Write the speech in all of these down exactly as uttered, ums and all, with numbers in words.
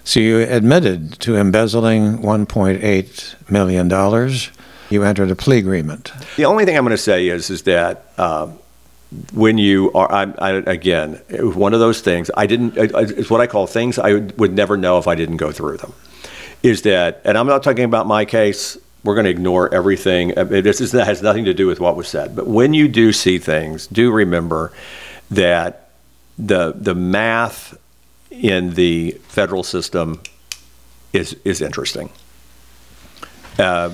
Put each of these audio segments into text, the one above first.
So you admitted to embezzling one point eight million dollars. You entered a plea agreement. The only thing I'm going to say is, is that uh, when you are, I, I, again, it was one of those things, I didn't, it's what I call things I would, would never know if I didn't go through them. Is that, and I'm not talking about my case, we're going to ignore everything. This is, has nothing to do with what was said. But when you do see things, do remember that the the math in the federal system is is interesting. Uh,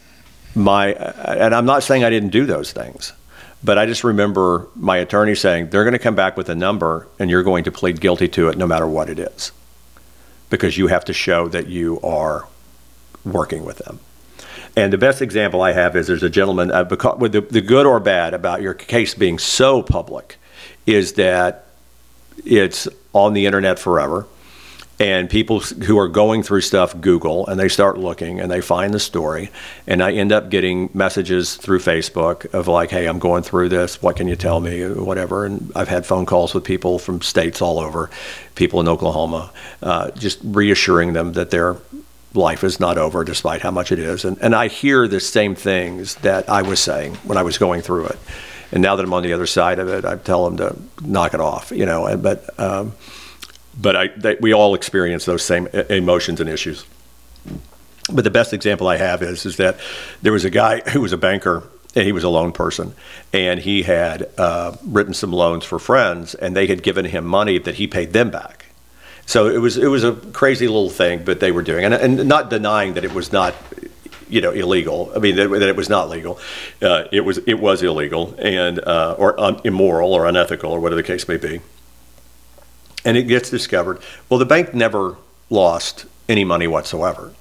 my and I'm not saying I didn't do those things, but I just remember my attorney saying they're going to come back with a number and you're going to plead guilty to it no matter what it is, because you have to show that you are working with them. And the best example I have is there's a gentleman, uh, because, with the, the good or bad about your case being so public is that it's on the internet forever. And people who are going through stuff Google and they start looking and they find the story. And I end up getting messages through Facebook of like, hey, I'm going through this. What can you tell me? Whatever. And I've had phone calls with people from states all over, people in Oklahoma, uh, just reassuring them that their life is not over despite how much it is. And, and I hear the same things that I was saying when I was going through it. And now that I'm on the other side of it, I tell them to knock it off, you know, but, um, But I, they, we all experience those same emotions and issues. But the best example I have is, is that there was a guy who was a banker, and he was a loan person, and he had uh, written some loans for friends, and they had given him money that he paid them back. So it was it was a crazy little thing, but they were doing, and, and not denying that it was not, you know, illegal. I mean, that, that it was not legal. Uh, it was it was illegal and uh, or un, immoral or unethical or whatever the case may be. And it gets discovered. Well, the bank never lost any money whatsoever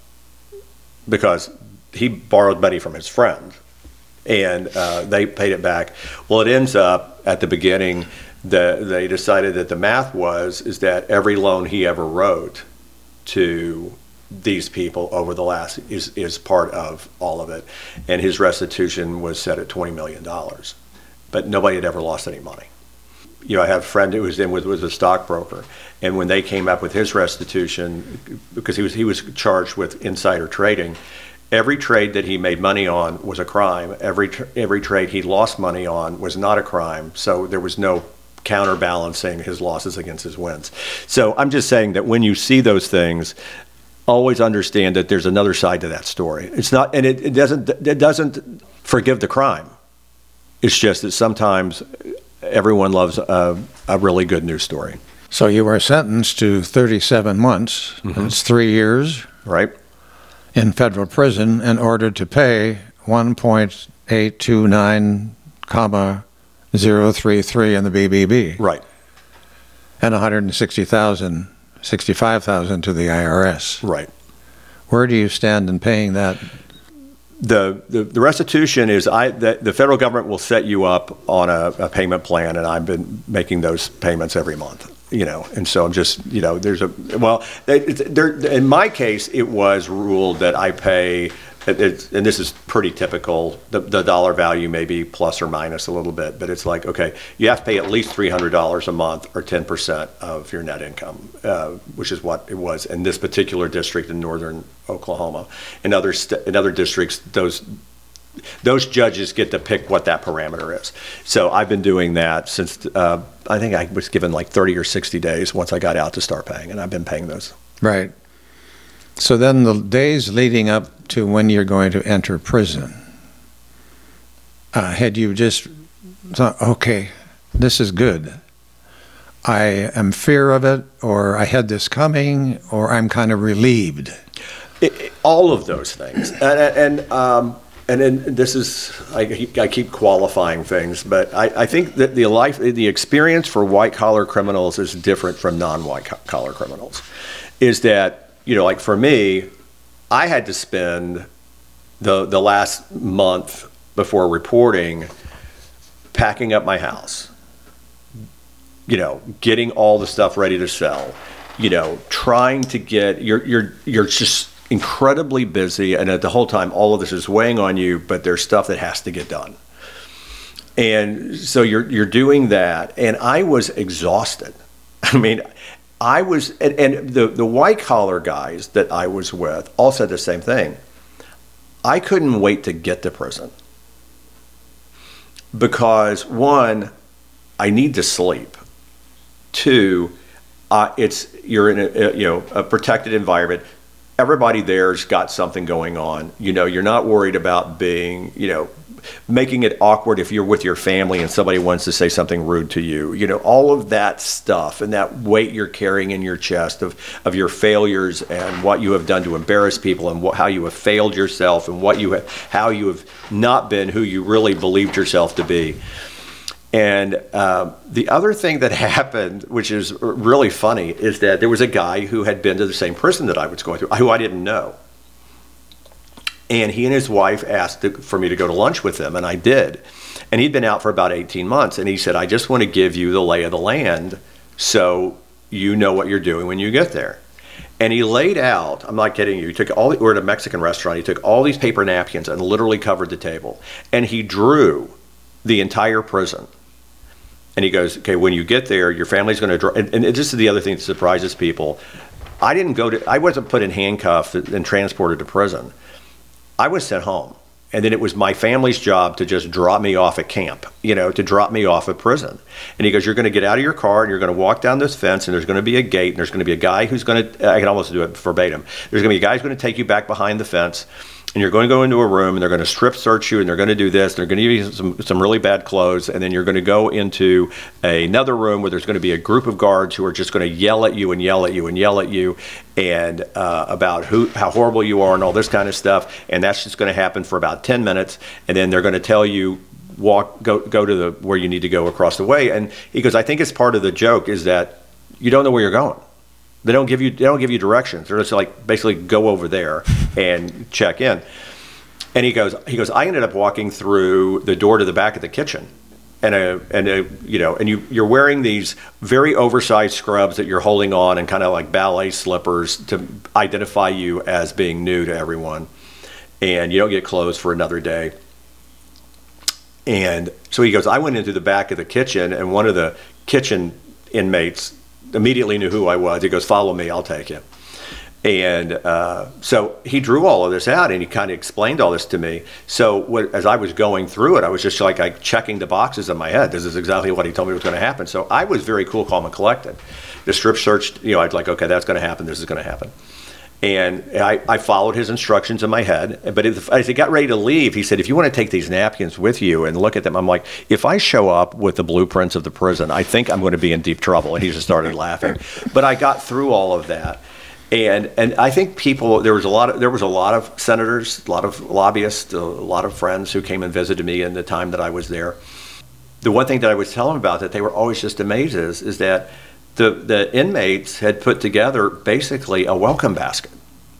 because he borrowed money from his friend, and uh, they paid it back. Well, it ends up at the beginning that they decided that the math was is that every loan he ever wrote to these people over the last is is part of all of it, and his restitution was set at twenty million dollars, but nobody had ever lost any money. You know, I have a friend who was in with was a stockbroker, and when they came up with his restitution, because he was he was charged with insider trading, every trade that he made money on was a crime. Every every trade he lost money on was not a crime. So there was no counterbalancing his losses against his wins. So I'm just saying that when you see those things, always understand that there's another side to that story. It's not, and it, it doesn't it doesn't forgive the crime. It's just that sometimes everyone loves a, a really good news story. So you were sentenced to thirty-seven months, mm-hmm. That's three years, right, in federal prison and ordered to pay one point eight two nine comma zero three three in the B B B, right, and one hundred sixty thousand, sixty-five thousand to the I R S, right. Where do you stand in paying that? The, the the restitution is I the, the federal government will set you up on a, a payment plan, and I've been making those payments every month, you know, and so I'm just, you know, there's a, well, it, there, in my case, it was ruled that I pay, it, and this is pretty typical, the, the dollar value may be plus or minus a little bit, but it's like, okay, you have to pay at least three hundred dollars a month or ten percent of your net income, uh, which is what it was in this particular district in northern Oklahoma. In other st- in other districts, those those judges get to pick what that parameter is. So I've been doing that since uh, I think I was given like thirty or sixty days once I got out to start paying, and I've been paying those. Right. So then the days leading up to when you're going to enter prison, uh, had you just thought, okay, this is good, I am fear of it, or I had this coming, or I'm kind of relieved? It, it, all of those things, and and um, and then this is I, I keep qualifying things, but I, I think that the life, the experience for white collar criminals is different from non-white collar criminals. Is that, you know, like for me, I had to spend the the last month before reporting packing up my house, you know, getting all the stuff ready to sell, you know, trying to get, you're you're you're just incredibly busy, and at the whole time all of this is weighing on you, but there's stuff that has to get done. And so you're you're doing that, and I was exhausted. I mean, I was, and, and the, the white collar guys that I was with all said the same thing. I couldn't wait to get to prison because, one, I need to sleep. Two, uh, it's you're in a, you know a protected environment. Everybody there's got something going on. You know, you're not worried about being, you know, making it awkward if you're with your family and somebody wants to say something rude to you. You know, all of that stuff and that weight you're carrying in your chest of, of your failures and what you have done to embarrass people and what, how you have failed yourself and what you have, how you have not been who you really believed yourself to be. And uh, the other thing that happened, which is really funny, is that there was a guy who had been to the same prison that I was going through, who I didn't know. And he and his wife asked to, for me to go to lunch with them, and I did. And he'd been out for about eighteen months, and he said, I just want to give you the lay of the land so you know what you're doing when you get there. And he laid out, I'm not kidding you, he took all, we're at a Mexican restaurant, he took all these paper napkins and literally covered the table. And he drew the entire prison. And he goes, okay, when you get there, your family's going to draw. And, and this is the other thing that surprises people. I didn't go to, I wasn't put in handcuffs and transported to prison. I was sent home. And then it was my family's job to just drop me off at camp, you know, to drop me off at prison. And he goes, you're going to get out of your car and you're going to walk down this fence and there's going to be a gate and there's going to be a guy who's going to, I can almost do it verbatim. There's going to be a guy who's going to take you back behind the fence. And you're going to go into a room and they're going to strip search you and they're going to do this. They're going to give you some, some really bad clothes. And then you're going to go into a, another room where there's going to be a group of guards who are just going to yell at you and yell at you and yell at you and uh, about who, how horrible you are and all this kind of stuff. And that's just going to happen for about ten minutes. And then they're going to tell you, walk, go, go to the where you need to go across the way. And he goes, I think it's part of the joke is that you don't know where you're going. They don't give you they don't give you directions. They're just like basically go over there and check in. And he goes he goes I ended up walking through the door to the back of the kitchen, and a and a you know and you you're wearing these very oversized scrubs that you're holding on and kind of like ballet slippers to identify you as being new to everyone, and you don't get clothes for another day. And so he goes, I went into the back of the kitchen, and one of the kitchen inmates immediately knew who I was. He goes, follow me, I'll take you. And uh, so he drew all of this out and he kind of explained all this to me. So what, as I was going through it, I was just like, like checking the boxes in my head. This is exactly what he told me was going to happen. So I was very cool, calm, and collected. The strip search, you know, I'd like, okay, that's going to happen. This is going to happen. And I, I followed his instructions in my head. But if, as he got ready to leave, he said, if you want to take these napkins with you and look at them, I'm like, if I show up with the blueprints of the prison, I think I'm going to be in deep trouble. And he just started laughing. But I got through all of that. And and I think people, there was a lot of, there was a lot of senators, a lot of lobbyists, a lot of friends who came and visited me in the time that I was there. The one thing that I was telling them about that they were always just amazed is, is that The, the inmates had put together basically a welcome basket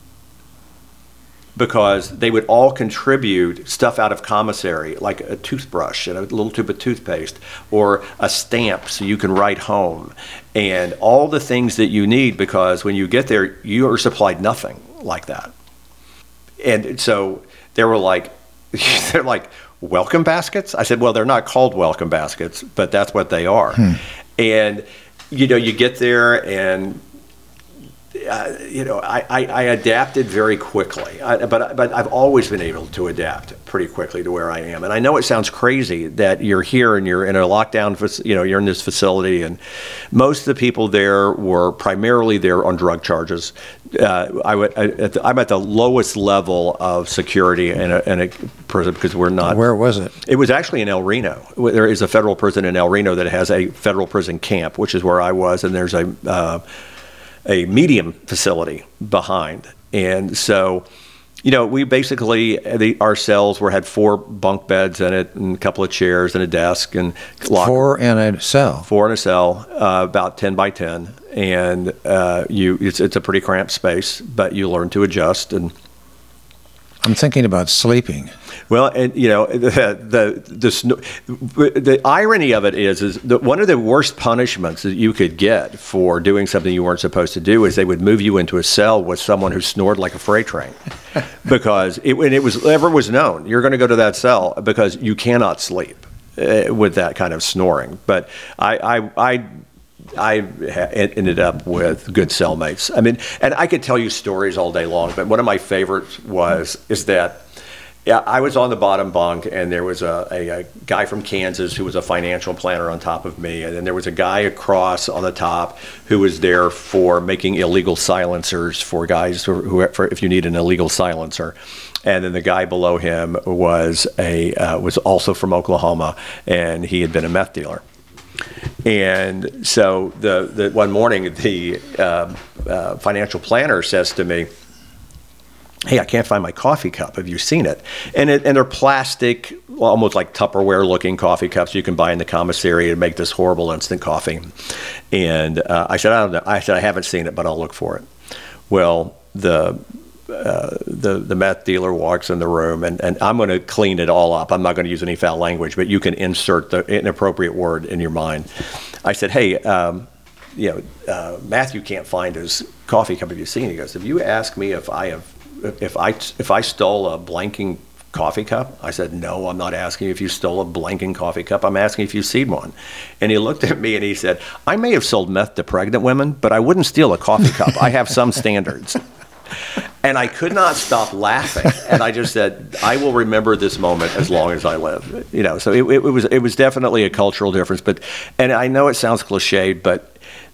because they would all contribute stuff out of commissary, like a toothbrush and a little tube of toothpaste or a stamp so you can write home and all the things that you need, because when you get there, you are supplied nothing like that. And so they were like, they're like, welcome baskets? I said, well, they're not called welcome baskets, but that's what they are. Hmm. And you know, you get there and, uh, you know, I, I, I adapted very quickly. I, but but I've always been able to adapt pretty quickly to where I am. And I know it sounds crazy that you're here and you're in a lockdown, you know, you're in this facility. And most of the people there were primarily there on drug charges. Uh, I would, I, at the, I'm at the lowest level of security in a, in a prison because we're not. Where was it? It was actually in El Reno. There is a federal prison in El Reno that has a federal prison camp, which is where I was, and there's a uh, a medium facility behind. And so, you know, we basically, the, our cells were had four bunk beds in it and a couple of chairs and a desk and locker. Four in a cell. Four in a cell, uh, about ten by ten. And uh, you, it's, it's a pretty cramped space, but you learn to adjust. And I'm thinking about sleeping. Well, and you know, the the the, the irony of it is, is that one of the worst punishments that you could get for doing something you weren't supposed to do is they would move you into a cell with someone who snored like a freight train, because it, when it was ever was known, you're going to go to that cell because you cannot sleep uh, with that kind of snoring. But I, I, I I ha- ended up with good cellmates. I mean, and I could tell you stories all day long, but one of my favorites was is that yeah, I was on the bottom bunk, and there was a, a, a guy from Kansas who was a financial planner on top of me, and then there was a guy across on the top who was there for making illegal silencers for guys who, who for if you need an illegal silencer. And then the guy below him was a uh, was also from Oklahoma, and he had been a meth dealer. And so the, the one morning, the uh, uh, financial planner says to me, "Hey, I can't find my coffee cup. Have you seen it?" And it, and they're plastic, almost like Tupperware-looking coffee cups you can buy in the commissary to make this horrible instant coffee. And uh, I said, "I don't know." I said, "I haven't seen it, but I'll look for it." Well, the uh, the the meth dealer walks in the room, and, and I'm going to clean it all up. I'm not going to use any foul language, but you can insert the inappropriate word in your mind. I said, "Hey, um, you know, uh, Matthew can't find his coffee cup. Have you seen it?" He goes, "If you ask me if I have." If I if I stole a blanking coffee cup, I said, "No, I'm not asking if you stole a blanking coffee cup. I'm asking if you've seen one." And he looked at me and he said, "I may have sold meth to pregnant women, but I wouldn't steal a coffee cup. I have some standards." And I could not stop laughing. And I just said, "I will remember this moment as long as I live." You know, so it, it was it was definitely a cultural difference. But and I know it sounds cliched, but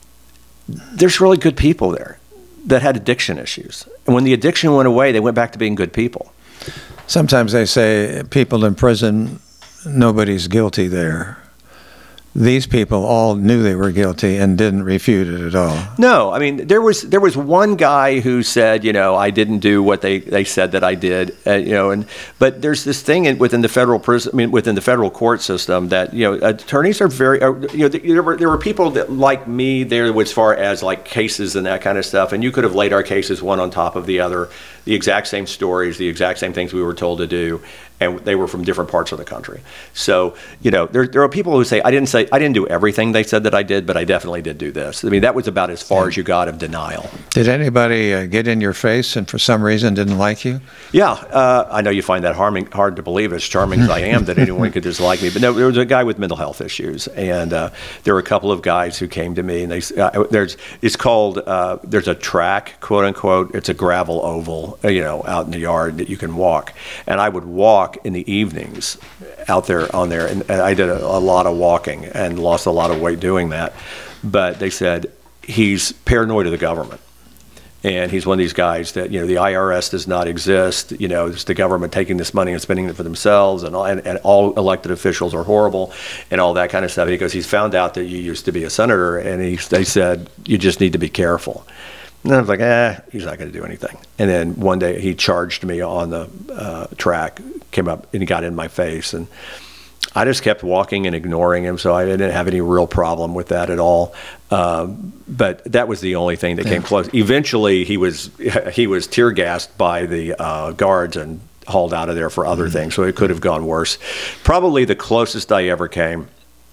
there's really good people there that had addiction issues. And when the addiction went away, they went back to being good people. Sometimes they say people in prison, nobody's guilty there. These people all knew they were guilty and didn't refute it at all. No, I mean, there was there was one guy who said, you know, I didn't do what they, they said that I did, uh, you know, and but there's this thing in, within the federal prison, I mean, within the federal court system that, you know, attorneys are very, uh, you know, there were there were people that like me there as far as like cases and that kind of stuff, and you could have laid our cases one on top of the other, the exact same stories, the exact same things we were told to do. And they were from different parts of the country. So, you know, there there are people who say, I didn't say, I didn't do everything they said that I did, but I definitely did do this. I mean, that was about as far as you got of denial. Did anybody uh, get in your face and for some reason didn't like you? Yeah, uh, I know you find that harming, hard to believe, as charming as I am, that anyone could dislike me. But no, there was a guy with mental health issues. And uh, there were a couple of guys who came to me, and they, uh, there's, it's called, uh, there's a track, quote unquote, it's a gravel oval, you know, out in the yard that you can walk. And I would walk in the evenings out there on there, and, and I did a, a lot of walking and lost a lot of weight doing that. But they said he's paranoid of the government, and he's one of these guys that, you know, the I R S does not exist, you know, it's the government taking this money and spending it for themselves, and all, and, and all elected officials are horrible and all that kind of stuff. Because he's found out that you used to be a senator, and he, they said you just need to be careful. And I was like, eh, he's not going to do anything. And then one day he charged me on the uh, track, came up and he got in my face. And I just kept walking and ignoring him, so I didn't have any real problem with that at all. Um, but that was the only thing that came close. Eventually, he was he was tear gassed by the uh, guards and hauled out of there for other mm-hmm. things, so it could have gone worse. Probably the closest I ever came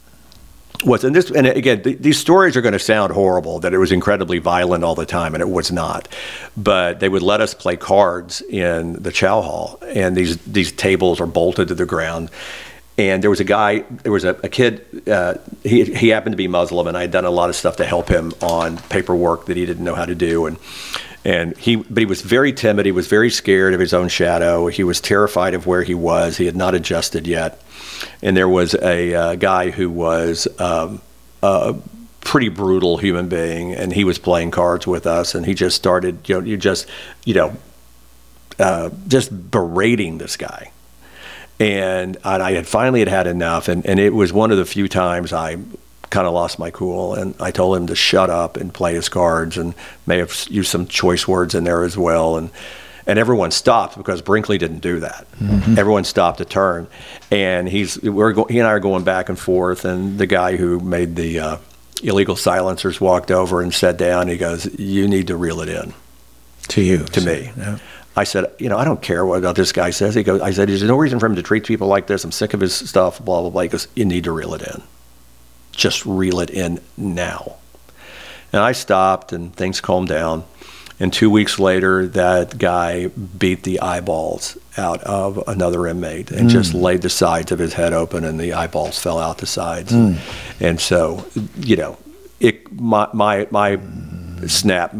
was, and this, and again, th- these stories are going to sound horrible, that it was incredibly violent all the time, and it was not. But they would let us play cards in the chow hall, and these these tables are bolted to the ground. And there was a guy, there was a, a kid, uh, he he happened to be Muslim, and I had done a lot of stuff to help him on paperwork that he didn't know how to do, and and he, but he was very timid. He was very scared of his own shadow. He was terrified of where he was. He had not adjusted yet. And there was a uh, guy who was um, a pretty brutal human being, and he was playing cards with us, and he just started, you know, you just, you know, uh, just berating this guy. And, and I had finally had had enough, and, and it was one of the few times I kind of lost my cool, and I told him to shut up and play his cards, and may have used some choice words in there as well. And And everyone stopped because Brinkley didn't do that. Mm-hmm. Everyone stopped to turn, and he's we're go, he and I are going back and forth. And the guy who made the uh, illegal silencers walked over and sat down. He goes, "You need to reel it in." To you, to so, me. Yeah. I said, "You know, I don't care what this guy says." He goes, "I said, there's no reason for him to treat people like this. I'm sick of his stuff." Blah blah blah. He goes, "You need to reel it in. Just reel it in now." And I stopped, and things calmed down. And two weeks later, that guy beat the eyeballs out of another inmate and mm. just laid the sides of his head open, and the eyeballs fell out the sides. Mm. And so, you know, it my my, my snap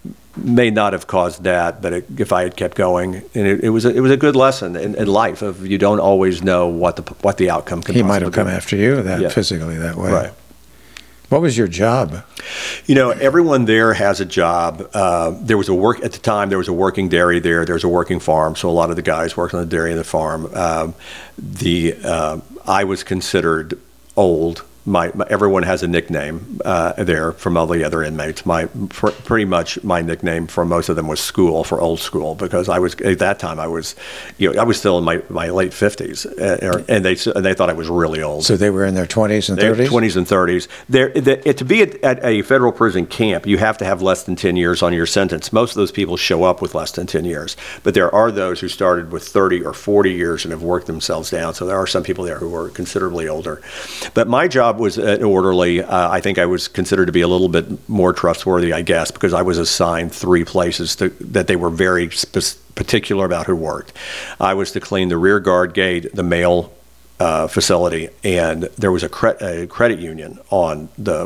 may not have caused that, but it, if I had kept going, and it, it was a, it was a good lesson in, in life of you don't always know what the what the outcome can. He might have possibly come be. after you that Yeah. physically that way. Right. What was your job? You know, everyone there has a job. Uh, there was a work at the time. There was a working dairy there. There was a working farm. So a lot of the guys worked on the dairy and the farm. Um, the uh, I was considered old. My, my everyone has a nickname uh, there from all the other inmates. My pr- pretty much my nickname for most of them was School, for old school, because I was at that time I was, you know, I was still in my, my late fifties, uh, and they and they thought I was really old. So they were in their twenties and They're thirties? twenties and thirties. There, the, to be at, at a federal prison camp, you have to have less than ten years on your sentence. Most of those people show up with less than ten years, but there are those who started with thirty or forty years and have worked themselves down. So there are some people there who are considerably older. But my job was an orderly. Uh, I think I was considered to be a little bit more trustworthy, I guess, because I was assigned three places to, that they were very spe- particular about who worked. I was to clean the rear guard gate, the mail Uh, facility, and there was a, cre- a credit union on the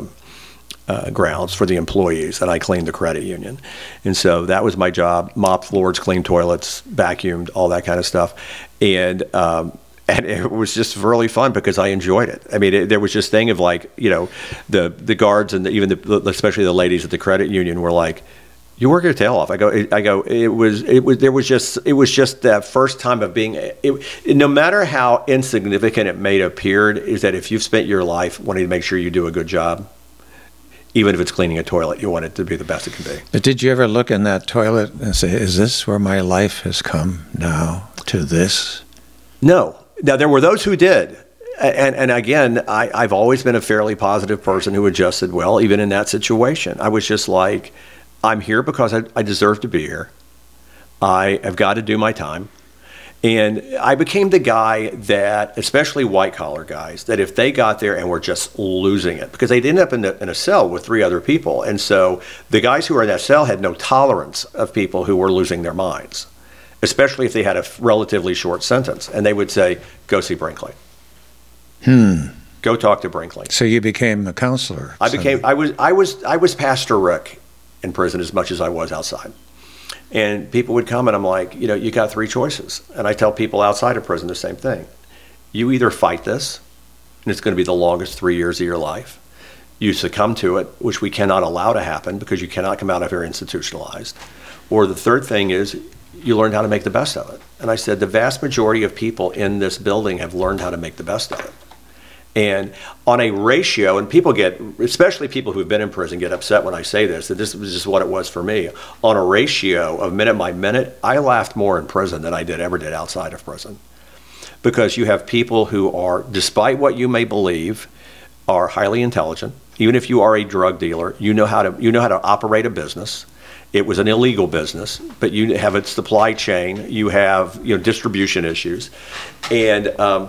uh, grounds for the employees, and I cleaned the credit union. And so that was my job: mop floors, clean toilets, vacuumed, all that kind of stuff. And um, and it was just really fun because I enjoyed it. I mean, it, there was this thing of like, you know, the the guards and the, even the, especially the ladies at the credit union were like, "You work your tail off." I go, I go. It was, it was. There was just, it was just that first time of being. It, no matter how insignificant it may have appeared, is that if you've spent your life wanting to make sure you do a good job, even if it's cleaning a toilet, you want it to be the best it can be. But did you ever look in that toilet and say, "Is this where my life has come now to this?" No. Now there were those who did. And, and again, I, I've always been a fairly positive person who adjusted well, even in that situation. I was just like, I'm here because I, I deserve to be here. I have got to do my time. And I became the guy that, especially white collar guys, that if they got there and were just losing it, because they'd end up in a, in a cell with three other people. And so the guys who were in that cell had no tolerance of people who were losing their minds, especially if they had a relatively short sentence. And they would say, go see Brinkley. Hmm. Go talk to Brinkley. So you became a counselor. I became, I was, I was, I was Pastor Rick in prison as much as I was outside. And people would come and I'm like, you know, you got three choices. And I tell people outside of prison the same thing. You either fight this, and it's going to be the longest three years of your life. You succumb to it, which we cannot allow to happen because you cannot come out of here institutionalized. Or the third thing is you learn how to make the best of it. And I said, the vast majority of people in this building have learned how to make the best of it. And on a ratio, and people get, especially people who've been in prison, get upset when I say this, that this was just what it was for me. On a ratio of minute by minute, I laughed more in prison than I did ever did outside of prison. Because you have people who are, despite what you may believe, are highly intelligent. Even if you are a drug dealer, you know how to you know how to operate a business. It was an illegal business, but you have a supply chain. You have you know distribution issues, and. Um,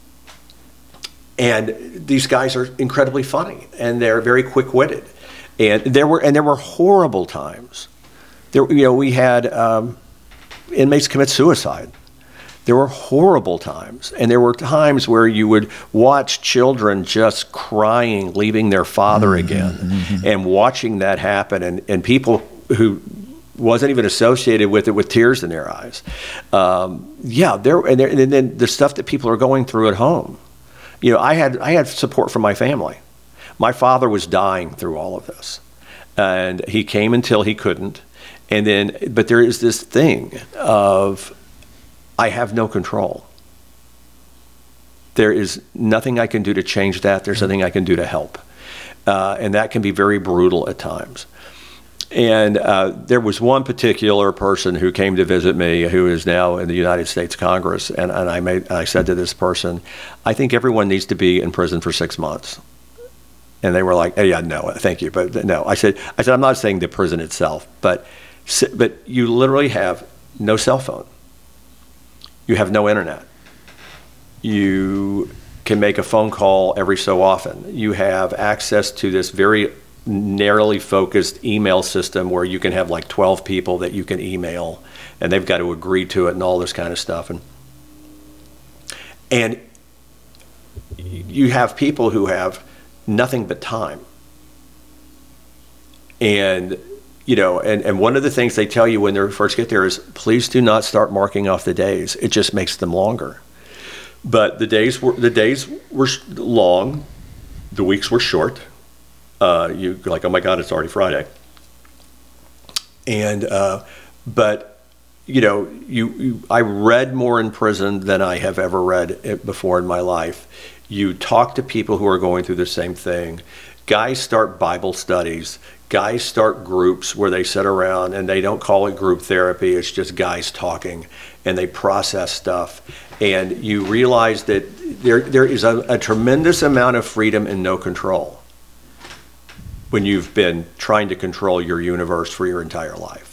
And these guys are incredibly funny, and they're very quick-witted. And there were and there were horrible times. There, you know, we had um, inmates commit suicide. There were horrible times, and there were times where you would watch children just crying, leaving their father mm-hmm, again, mm-hmm. and watching that happen, and, and people who wasn't even associated with it with tears in their eyes. Um, yeah, there and, there and then the stuff that people are going through at home. You know, I had I had support from my family. My father was dying through all of this, and he came until he couldn't. And then, but there is this thing of, I have no control. There is nothing I can do to change that. There's nothing I can do to help, uh, and that can be very brutal at times. And uh, there was one particular person who came to visit me who is now in the United States Congress. And, and I made, I said to this person, I think everyone needs to be in prison for six months. And they were like, hey, yeah, no, thank you. But no, I said, I said, I'm not saying the prison itself, but, but you literally have no cell phone. You have no internet. You can make a phone call every so often. You have access to this very narrowly focused email system where you can have like twelve people that you can email, and they've got to agree to it and all this kind of stuff. And and you have people who have nothing but time. And, you know, and, and one of the things they tell you when they first get there is, please do not start marking off the days. It just makes them longer. But the days were, the days were long, the weeks were short. Uh, you like, oh my God, it's already Friday. And, uh, but, you know, you, you, I read more in prison than I have ever read it before in my life. You talk to people who are going through the same thing. Guys start Bible studies. Guys start groups where they sit around, and they don't call it group therapy. It's just guys talking, and they process stuff. And you realize that there there is a, a tremendous amount of freedom and no control when you've been trying to control your universe for your entire life.